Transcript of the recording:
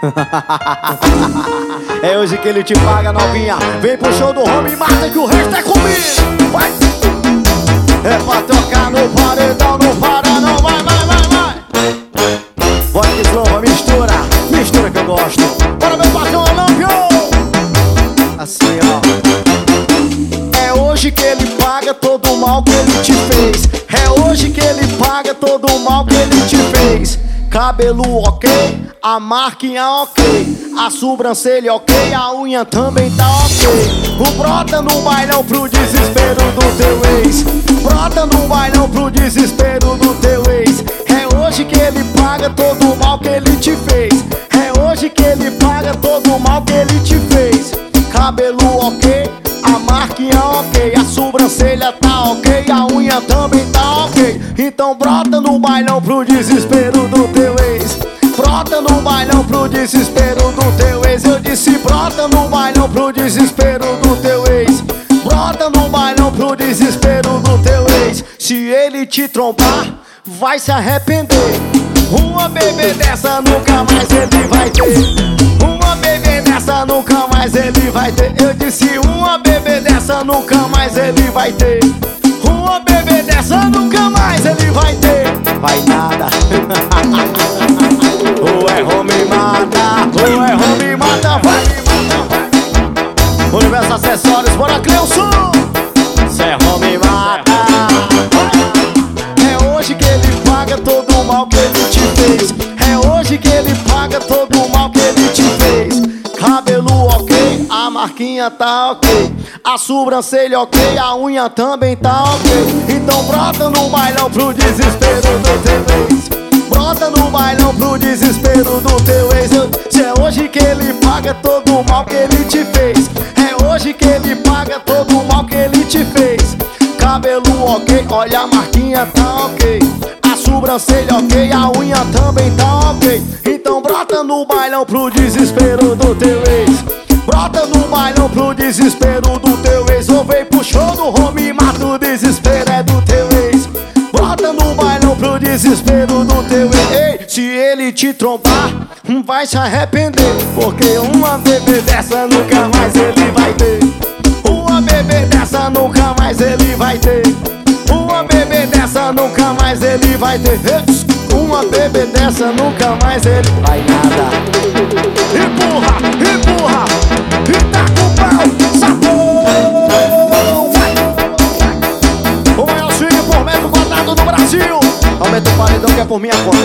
É hoje que ele te paga, novinha. Vem pro show do Home e mata que o resto é comigo. Vai! É pra tocar no paredão, não para não. Vai, vai, vai, vai. Bota que slova, mistura, mistura que eu gosto. Bora meu patrão, não viu? Assim, ó. É hoje que ele paga todo o mal que ele te fez. É hoje que ele paga todo o mal que ele te fez. Cabelo ok, a marquinha ok, a sobrancelha ok, a unha também tá ok. O brota no bailão pro desespero do teu ex. Brota no bailão pro desespero do teu ex. É hoje que ele paga todo o mal que ele te fez. É hoje que ele paga todo o mal que ele te fez. Cabelo ok, a marquinha ok, a sobrancelha tá ok, a unha também tá ok. Então brota no bailão pro desespero do teu ex. Brota no bailão pro desespero do teu ex. Eu disse brota no bailão pro desespero do teu ex. Brota no bailão pro desespero do teu ex. Se ele te trombar, vai se arrepender. Uma bebê dessa nunca mais ele vai ter. Uma bebê dessa nunca mais ele vai ter. Eu disse uma bebê dessa nunca mais ele vai ter. Uma bebê dessa nunca mais ele vai ter. Vai nada. Ou é home mata, ou é home mata, vai. Universo Acessórios, bora Cleilson. Cê é home mata. É hoje que ele paga todo o mal que ele te fez. É hoje que ele paga todo o mal que ele te fez. Cabelo ok, a marquinha tá ok, a sobrancelha ok, a unha também tá ok. Então brota no bailão pro desespero do teu ex. Brota no bailão pro desespero do teu ex. Se é hoje que ele paga todo o mal que ele te fez. É hoje que ele paga todo o mal que ele te fez. Cabelo ok, olha a marquinha tá ok, a sobrancelha ok, a unha também tá ok. Então brota no bailão pro desespero do teu ex. Brota no bailão pro desespero do teu ex. Ou vem pro show do Home e mata o desespero é do teu ex. Brota no bailão pro desespero do teu ex. Ei, se ele te trombar, vai se arrepender. Porque uma bebê dessa nunca mais ele vai ter. Uma bebê dessa nunca mais ele vai ter. Uma bebê dessa nunca mais ele vai ter. Uma bebê dessa nunca mais ele vai nada. Empurra, empurra, e tá com o pau, sapão. O maior swing por metro quadrado do Brasil. Aumenta o paredão que é por minha conta.